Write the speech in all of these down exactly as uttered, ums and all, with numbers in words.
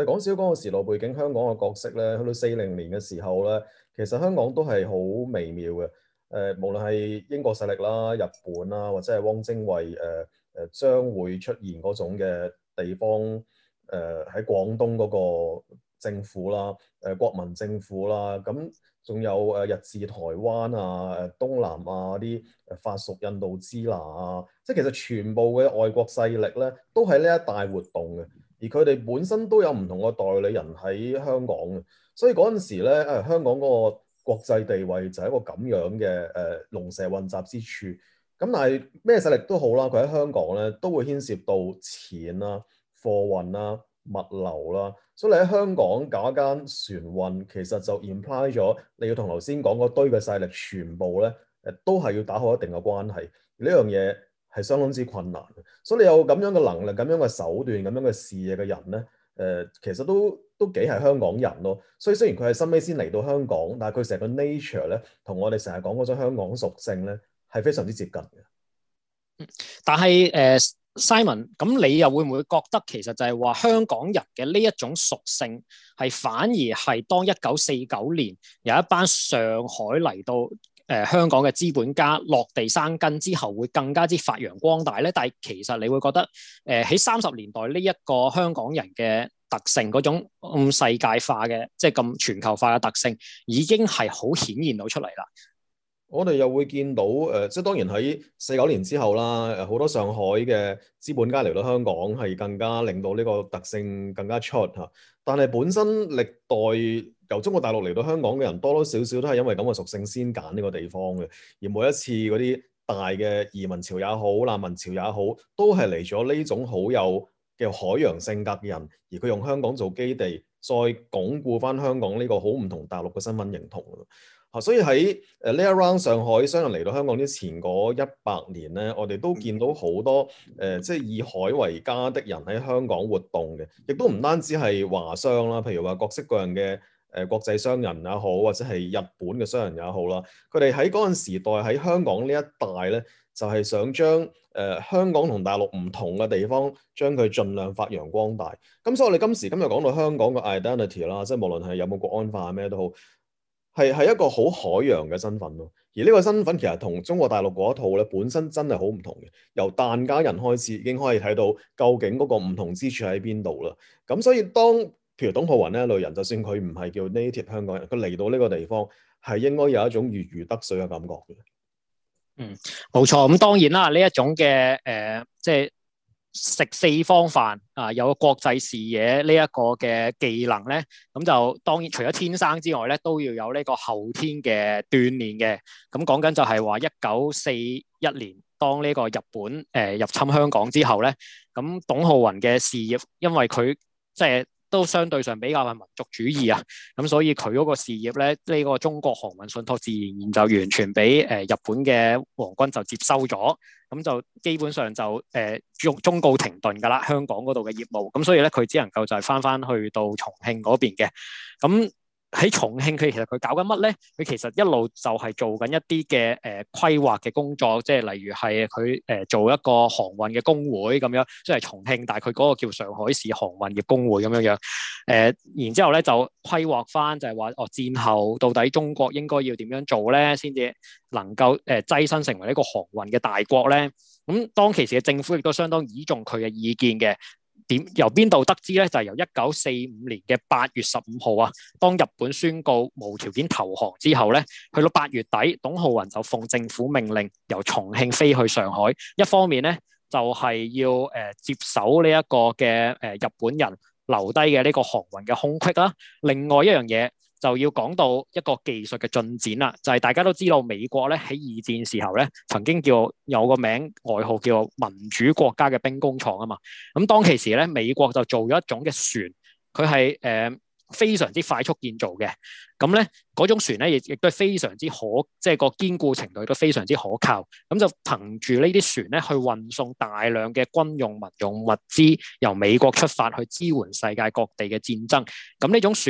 講少講個時代背景，香港嘅角色咧，去到四零年嘅時候咧，其實香港都係好微妙嘅。誒、呃，無論係英國勢力啦、日本啦，或者係汪精衛誒誒將會出現嗰種嘅地方誒喺、呃、廣東嗰個政府啦、誒、呃、國民政府啦，咁仲有誒日治台灣啊、誒東南亞啲誒法屬印度支那啊，即係其實全部嘅外國勢力咧，都喺呢一帶活動嘅。而佢哋本身都有唔同嘅代理人喺香港嘅，所以嗰陣時咧，誒香港嗰個國際地位就係一個咁樣嘅誒龍蛇混雜之處。咁但係咩勢力都好啦，佢喺香港咧都會牽涉到錢啦、貨運啦、物流啦，所以你喺香港搞一間船運，其實就 imply 咗你要同頭先講嗰堆嘅勢力全部咧誒都係要打好一定嘅關係。呢樣嘢係相當之困難嘅，所以你有咁樣嘅能力、咁樣嘅手段、咁樣嘅視野嘅人咧，誒、呃，其實都都幾係香港人咯。所以雖然佢係收尾先嚟到香港，但係佢成個 nature 咧，同我哋成日講嗰種香港屬性咧，係非常之接近嘅。 但係誒、呃、Simon，咁你又會唔會覺得其實就係話香港人嘅呢一種屬性係反而係當一九四九年有一班上海嚟到？誒、呃、香港嘅資本家落地生根之後，會更加之發揚光大咧。但係其實你會覺得，誒喺三十年代呢一個香港人嘅特性，嗰種咁世界化嘅，即係咁全球化嘅特性，已經係好顯現到出嚟啦。 我哋又會見到誒、呃，即係當然喺四九年之後啦，誒好多上海嘅資本家嚟到香港，係更加令到呢個特性更加出嚇。但係本身歷代由中國大陸嚟到香港嘅人，多多少少都係因為咁嘅屬性先揀呢個地方嘅。而每一次嗰啲大嘅移民潮也好、難民潮也好，都係嚟咗呢種好有嘅海洋性格嘅人，而佢用香港做基地，再鞏固翻香港呢個好唔同大陸嘅身份認同。啊，所以喺誒呢一 round 上海商人嚟到香港之前嗰一百年咧，我哋都見到好多誒、呃，即係以海為家的人喺香港活動嘅，亦都唔單止係華商啦，譬如話各式各樣嘅誒、呃、國際商人也好，或者係日本嘅商人也好啦，佢哋喺嗰陣時代喺香港呢一帶咧，就係、是、想將誒、呃、香港同大陸唔同嘅地方，將佢盡量發揚光大。咁所以我哋今時今日講到香港嘅 identity 啦，即係無論係有冇國安法咩都好。係係一個好海洋嘅身份咯，而呢個身份其實同中國大陸嗰一套咧本身真係好唔同嘅。由疍家人開始已經可以睇到究竟嗰個唔同之處喺邊度啦。咁所以當譬如董浩雲呢一類人，就算佢唔係叫 native 香港人，佢嚟到呢個地方係應該有一種如魚得水嘅感覺嘅。 嗯，冇錯。咁當然啦，呢一種嘅誒、呃，即係。食四方飯啊，有個國際視野呢一個嘅技能咧，咁就當然除咗天生之外咧，都要有呢個後天嘅鍛鍊嘅。咁講緊就係話一九四一年，當呢個日本誒、呃、入侵香港之後咧，咁董浩雲嘅事業，因為佢即係都相對上比較係民族主義啊，咁所以佢嗰個事業咧，呢、這個中國航運信託自然就完全俾誒、呃、日本嘅皇軍就接收咗。咁就基本上就誒中中告停頓㗎啦，香港嗰度嘅業務，咁所以咧佢只能夠就係翻翻去到重慶嗰邊嘅。咁喺重慶佢其實佢搞緊乜咧？佢其實一路就係做緊一啲嘅誒規劃嘅工作，即係例如係佢誒做一個航運嘅工會咁樣，即係重慶，但係佢嗰個叫上海市航運業工會咁樣樣。誒、呃，然之後咧就規劃翻就係話，哦戰後到底中國應該要點樣做咧，先至能夠誒躋身成為呢個航運嘅大國咧。咁當其時嘅政府亦都相當倚重佢嘅意見嘅。點由邊度得知咧？就係、是、由一九四五年嘅八月十五號啊，當日本宣告無條件投降之後咧，去到八月底，董浩雲就奉政府命令由重慶飛去上海，一方面咧就係、是、要誒、呃、接手呢一個嘅誒、呃、日本人留低嘅呢個航運嘅空隙啦。另外一樣嘢就要講到一個技術嘅進展啦，就係、是、大家都知道美國咧喺二戰時候咧曾經叫有個名外號叫民主國家嘅兵工廠啊嘛。咁當其時咧美國就做咗一種嘅船，佢係誒非常之快速建造嘅。咁咧嗰種船咧亦亦都係非常之可，即係個堅固程度都非常之可靠。咁就憑住呢啲船咧去運送大量嘅軍用民用物資，由美國出發去支援世界各地嘅戰爭。咁呢種船咧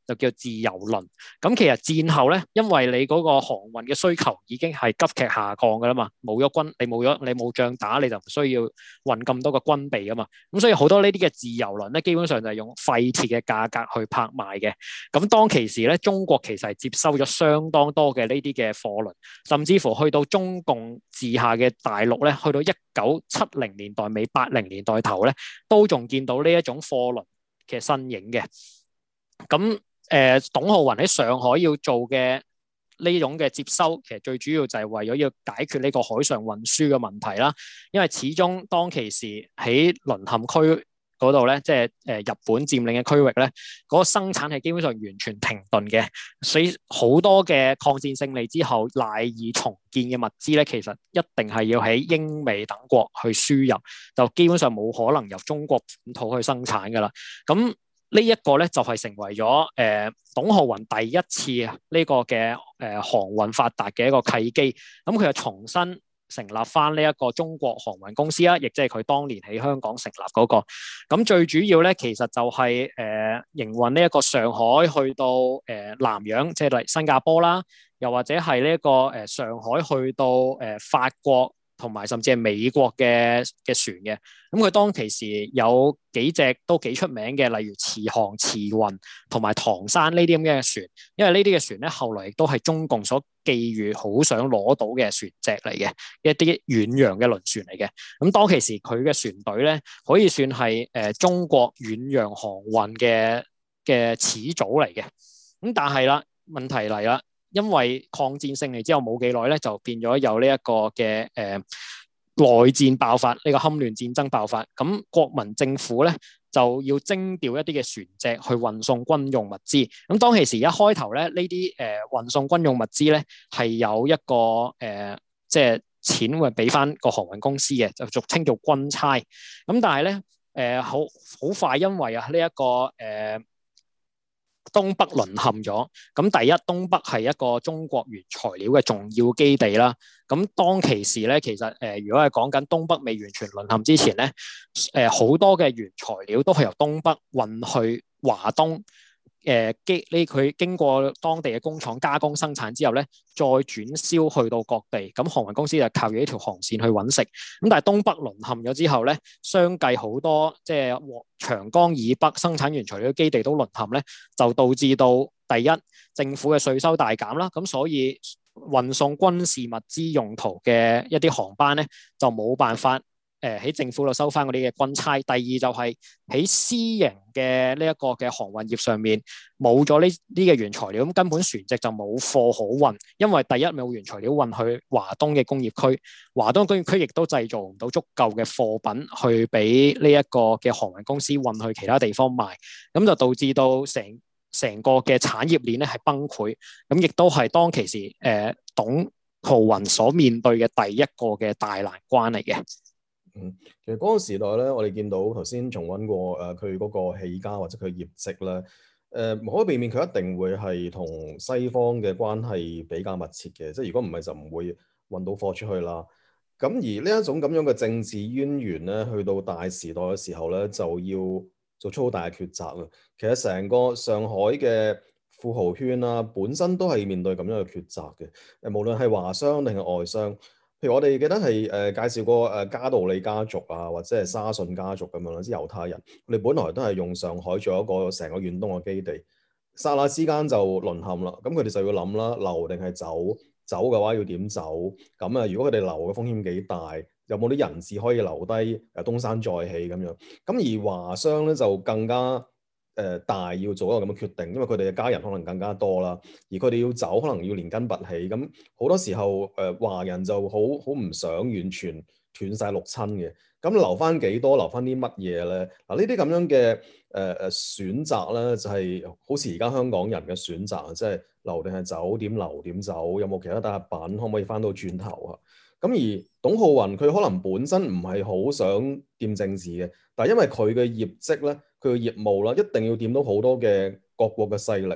就叫自由輪。咁其實戰後咧，因為你嗰個航運嘅需求已經係急劇下降噶啦嘛，冇咗軍，你冇咗你冇仗打，你就唔需要運咁多個軍備噶嘛。咁所以好多呢啲嘅自由輪咧，基本上就係用廢鐵嘅價格去拍賣嘅。咁當其時咧，中國其實係接收咗相當多嘅呢啲嘅貨輪，甚至乎去到中共治下嘅大陸咧，去到一九七零年代尾、八零年代頭咧，都仲見到呢一種貨輪嘅身影嘅。咁誒、呃，董浩雲喺上海要做嘅呢種嘅接收，其實最主要就係為咗要解決呢個海上運輸嘅問題啦。因為始終當其時喺淪陷區嗰度咧，即係誒日本佔領嘅區域咧，嗰、那個生產係基本上完全停頓嘅，所以好多嘅抗戰勝利之後賴以重建嘅物資咧，其實一定係要喺英美等國去輸入，就基本上冇可能由中國本土去生產噶啦。咁呢一個咧就係、是、成為咗誒、呃、董浩雲第一次呢個嘅誒、呃、航運發達嘅一個契機。咁佢就重新成立翻呢一個中國航運公司啦，亦即係佢當年喺香港成立嗰、那個。咁最主要咧，其實就係、是、誒、呃、營運呢一個上海去到誒、呃、南洋，即係嚟新加坡啦，又或者係呢一個誒、呃、上海去到誒、呃、法國。同埋甚至係美國嘅嘅船嘅，咁佢當其時有幾隻都幾出名嘅，例如慈航、慈運同埋唐山呢啲咁嘅船，因為呢啲嘅船咧後來亦都係中共所寄予好想攞到嘅船隻嚟嘅，一啲遠洋嘅輪船嚟嘅。咁當其時佢嘅船隊咧可以算係誒、呃、中國遠洋航運嘅嘅始祖嚟嘅。咁但係啦，問題嚟啦。因為抗戰勝利之後冇幾耐咧，就變咗有呢一個嘅誒、呃、內戰爆發，呢、這個戡亂戰爭爆發。咁國民政府咧就要徵調一啲嘅船隻去運送軍用物資。咁當其時一開頭咧，呢啲誒運送軍用物資咧係有一個誒、呃、即係錢會俾翻個航運公司嘅，就俗稱叫軍差。咁但係咧誒好好快，因為啊呢一個誒。呃東北淪陷咗，咁第一東北係一個中國原材料嘅重要基地啦。咁當其時咧，其實誒、呃、如果係講緊東北未完全淪陷之前咧，誒、呃、好多嘅原材料都係由東北運去華東。誒經呢佢經過當地嘅工廠加工生產之後咧，再轉銷去到各地。咁航運公司就靠住呢條航線去揾食。咁但係東北淪陷咗之後咧，相繼好多即係長江以北生產原材料基地都淪陷咧，就導致到第一政府嘅稅收大減啦。咁所以運送軍事物資用途嘅一啲航班咧，就冇辦法。誒喺政府度收翻嗰啲嘅軍差，第二就係喺私營嘅呢一個嘅航運業上面冇咗呢啲嘅原材料，咁根本船隻就冇貨可運，因為第一冇原材料運去華東嘅工業區，華東工業區亦都製造唔到足夠嘅貨品去俾呢一個嘅航運公司運去其他地方賣，咁就導致到成成個嘅產業鏈咧係崩潰，咁亦都係當其時誒、呃、董浩雲所面對嘅第一個嘅大難關嚟嘅。 嗯，其實嗰個時代咧，我哋見到頭先重溫過誒佢嗰個起家或者佢業績咧，誒、呃、無可避免佢一定會係同西方嘅關係比較密切嘅，即係如果唔係就唔會運到貨出去啦。咁而呢一種咁樣嘅政治淵源咧，去到大時代嘅時候咧，就要做出好大嘅抉擇啦。其實成個上海嘅富豪圈啦、啊，本身都係面對咁樣嘅抉擇嘅，誒無論係華商定係外商。譬如我哋記得係誒、呃、介紹過誒加道理家族啊，或者係沙遜家族咁樣啦，啲猶太人，佢哋本來都係用上海做一個成個遠東嘅基地，剎那之間就淪陷啦。咁佢哋就要諗啦，留定係走？走嘅話要點走？咁啊，如果佢哋留嘅風險幾大？有冇啲人質可以留低誒東山再起咁樣？咁而華商咧就更加。誒、呃、大要做一個咁嘅決定，因為佢哋嘅家人可能更加多啦，而佢哋要走可能要連根拔起，咁好多時候誒、呃、華人就好好唔想完全斷晒六親嘅，咁留翻幾多，留翻啲乜嘢咧？嗱呢啲咁樣嘅誒誒選擇咧，就係、是、好似而家香港人嘅選擇啊，即係留定係走，點留點走，有冇其他大品可唔可以翻到轉頭啊？咁而董浩雲佢可能本身唔係好想掂政治嘅，但係因為佢嘅業績咧。佢嘅業務啦，一定要掂到好多嘅各國嘅勢力啊，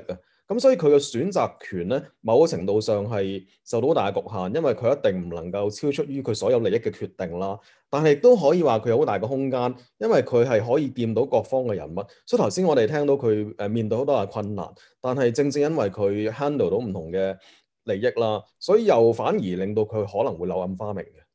咁所以佢嘅選擇權咧，某個程度上係受到好大嘅局限，因為佢一定唔能夠超出於佢所有利益嘅決定啦。但係亦都可以話佢有好大嘅空間，因為佢係可以掂到各方嘅人物。所以頭先我哋聽到佢誒面對好多嘅困難，但係正正因為佢 handle 到唔同嘅利益啦，所以又反而令到佢可能會柳暗花明嘅。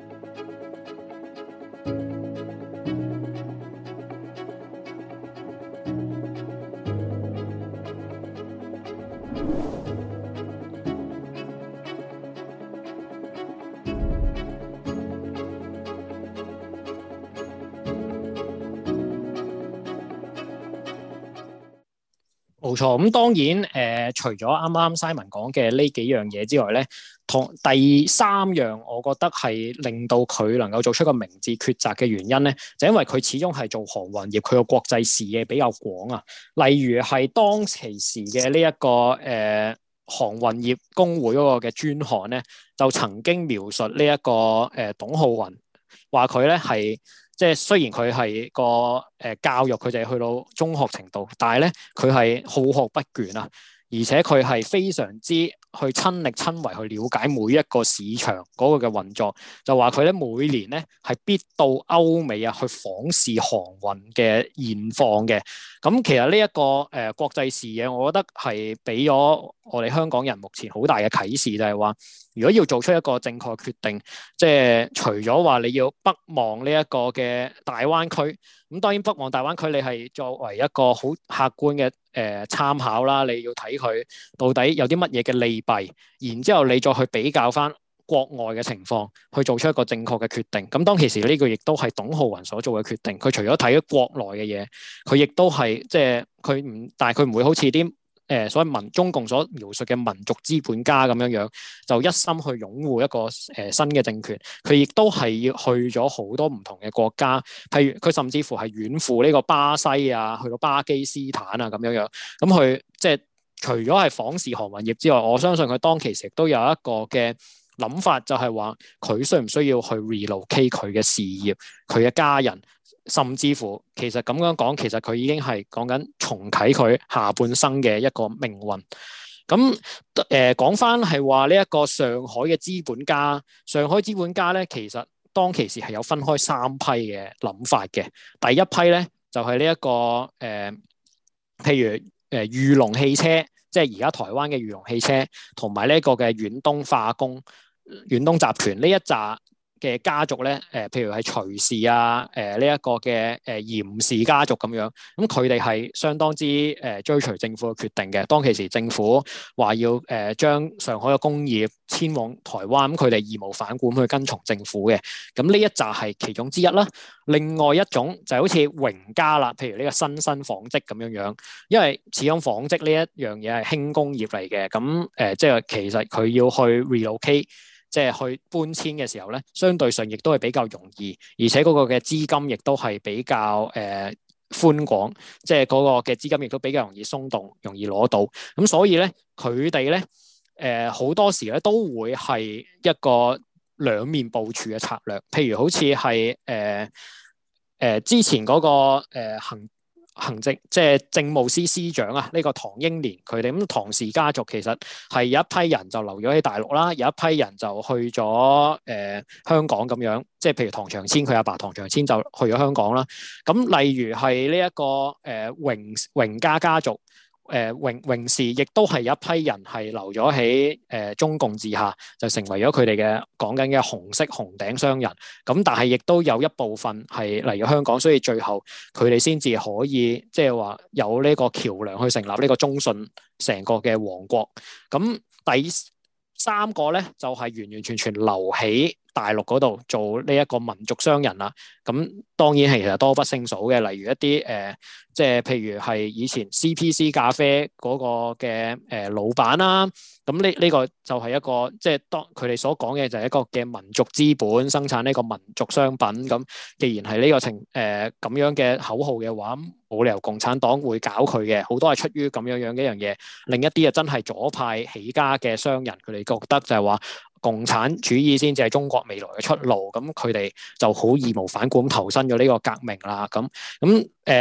冇錯，咁當然誒、呃，除咗啱啱 Simon 講嘅呢幾樣嘢之外咧，同第三樣，我覺得係令到佢能夠做出個明智抉擇嘅原因咧，就因為佢始終係做航運業，佢個國際視野比較廣啊。例如係當其時嘅呢一個誒、呃、航運業工會嗰個嘅專刊咧，就曾經描述呢、這、一個誒、呃、董浩雲，話佢咧係。即係雖然佢係個誒、呃、教育佢哋去到中學程度，但係咧佢係好學不倦啊，而且佢係非常之去親力親為去了解每一個市場嗰個嘅運作，就話佢咧每年咧係必到歐美啊去訪視航運嘅現況嘅。咁其實呢、這、一個誒、呃、國際視野，我覺得係俾咗我哋香港人目前好大嘅啟示，就係話如果要做出一個正確決定，即係除咗話你要北望呢一個嘅大灣區，咁當然北望大灣區你係作為一個好客觀嘅誒參考啦，你要睇佢到底有啲乜嘢嘅利弊，然之後你再去比較翻國外嘅情況，去做出一個正確嘅決定。咁當其時呢個亦都係董浩雲所做嘅決定。佢除咗睇咗國內嘅嘢，佢亦都係即係佢唔，但係佢唔會好似啲誒所謂民中共所描述嘅民族資本家咁樣樣，就一心去擁護一個誒、呃、新嘅政權。佢亦都係要去咗好多唔同嘅國家，譬如佢甚至乎係遠赴呢個巴西啊，去到巴基斯坦啊咁樣樣。咁佢即係除咗係訪視航運業之外，我相信佢當其時都有一個嘅諗法，就係話佢需唔需要去 relocate 佢嘅事業、佢嘅家人，甚至乎其實咁樣講，其實佢已經係講緊重啟佢下半生嘅一個命運。咁誒講翻係話呢一個上海嘅資本家，上海資本家咧，其實當其時係有分開三批嘅諗法嘅。第一批咧就係呢一個誒、呃，譬如誒裕隆汽車。即係而家台灣嘅裕隆汽車，同埋呢一個嘅遠東化工、遠東集團呢一紮嘅家族咧，誒、呃，譬如係徐氏啊，誒呢一個嘅誒嚴氏家族咁樣，咁佢哋係相當之誒、呃、追隨政府嘅決定嘅。當其時政府話要誒、呃、將上海嘅工業遷往台灣，咁佢哋義無反顧去跟從政府嘅。咁呢一紮係其中之一啦。另外一種就係好似榮家啦，譬如呢個新新紡織咁樣樣，因為始終紡織呢一樣嘢係輕工業嚟嘅，咁誒、呃、即係其實佢要去 relocate。即係去搬遷嘅時候咧，相對上亦都係比較容易，而且嗰個嘅資金亦都係比較誒、呃、寬廣，即係嗰個嘅資金亦都比較容易鬆動，容易攞到。咁所以咧，佢哋咧誒好多時咧都會係一個兩面部署嘅策略。譬如好似係誒誒之前嗰、那個誒、呃、行。行政即係政務司司長啊，呢、這個唐英年佢哋咁唐氏家族其實係有一批人就留咗喺大陸啦，有一批人就去咗誒、呃、香港咁樣，即係譬如唐長千佢阿爸唐長千就去咗香港啦。咁例如係呢一個誒、呃、榮榮家家族。誒榮榮氏亦都係有一批人係留咗喺誒中共治下，就成為咗佢哋嘅講緊嘅紅色紅頂商人。咁但係亦都有一部分係嚟咗香港，所以最後佢哋先至可以即係話有呢個橋梁去成立呢個中信成個嘅王國。咁第三個咧就係、是、完完全全留喺大陸嗰度做呢一個民族商人啦。咁當然係其實多不勝數嘅，例如一啲誒、呃，即係譬如係以前 C P C 咖啡嗰個嘅誒、呃、老闆啦。咁呢呢個就係一個即係當佢哋所講嘅就係一個嘅民族資本生產呢個民族商品。咁既然係呢個情誒咁樣嘅口號嘅話，冇理由共產黨會搞佢嘅，好多係出於咁樣樣嘅一樣嘢。另一啲啊真係左派起家嘅商人，佢哋覺得就係話共產主義先至係中國未來嘅出路，咁佢哋就好義無反顧咁投身咗呢個革命啦。咁咁誒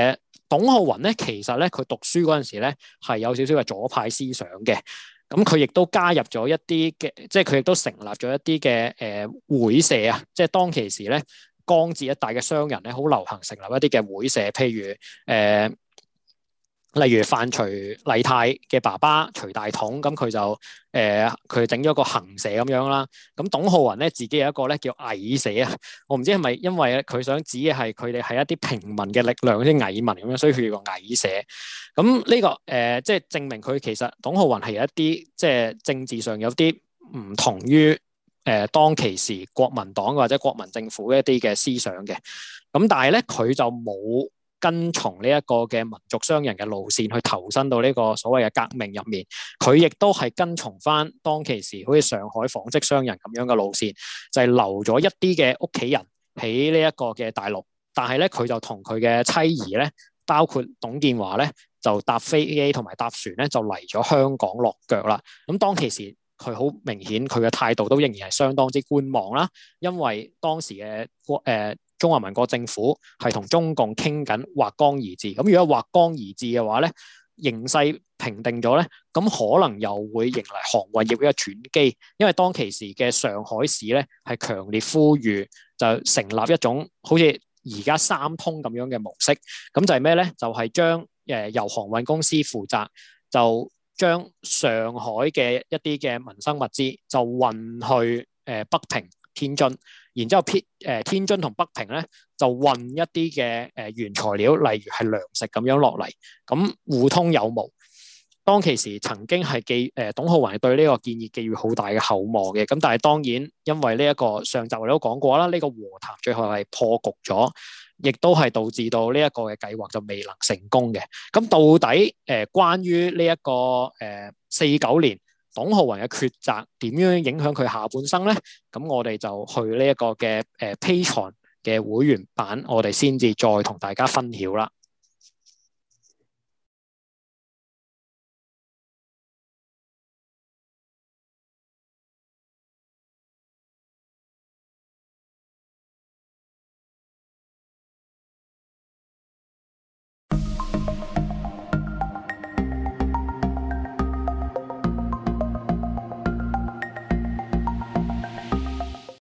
董浩雲咧，其實咧佢讀書嗰陣時咧係有少少嘅左派思想嘅。咁佢亦都加入咗一啲嘅，即係佢亦都成立咗一啲嘅誒會社啊！即係當其時咧，江浙一帶嘅商人咧，好流行成立一啲嘅會社，譬如誒、呃，例如范徐麗泰嘅爸爸徐大統，咁佢就誒佢整咗個行社咁樣啦。咁董浩雲咧自己有一個咧叫蟻社啊，我唔知係咪因為佢想指嘅係佢哋係一啲平民嘅力量，啲蟻民咁樣，所以佢叫個蟻社。咁呢、這個誒、呃，即係證明佢其實董浩雲係有一啲即係政治上有啲唔同於誒、呃、當其時國民黨或者國民政府一啲嘅思想嘅。咁但係咧，佢就冇跟從呢一個嘅民族商人嘅路線去投身到呢個所謂嘅革命入面。佢亦都係跟從翻當其時好似上海紡織商人咁樣嘅路線，就係、是、留咗一啲嘅屋企人喺呢一個嘅大陸。但係咧，佢就同佢嘅妻兒咧，包括董建華咧，就搭飛機同埋搭船咧，就嚟咗香港落腳啦。咁當其時，佢好明顯佢嘅態度都仍然係相當之觀望啦，因為當時嘅國誒中華民國政府係同中共傾緊劃江而治。咁如果劃江而治嘅話咧，形勢平定咗咧，咁可能又會迎嚟航運業嘅轉機，因為當其時嘅上海市咧係強烈呼籲就成立一種好似而家三通咁樣嘅模式。咁就係咩咧？就係、是、將誒由航運公司負責，就將上海嘅一啲嘅民生物資就運去誒北平、天津，然之後偏誒天津同北平咧就運一啲嘅誒原材料，例如係糧食咁樣落嚟，咁互通有無。當其時曾經係寄誒董浩雲對呢個建議寄予好大嘅厚望嘅，咁但係當然因為呢一個上集我哋都講過啦，呢、這個和談最後係破局咗，亦都係導致到呢一個嘅計劃就未能成功嘅。咁到底誒、呃、關於呢、這、一個誒四九年董浩雲嘅抉擇點樣影響佢下半生咧？咁我哋就去呢一個嘅誒 Patreon 嘅會員版，我哋先至再同大家分享啦。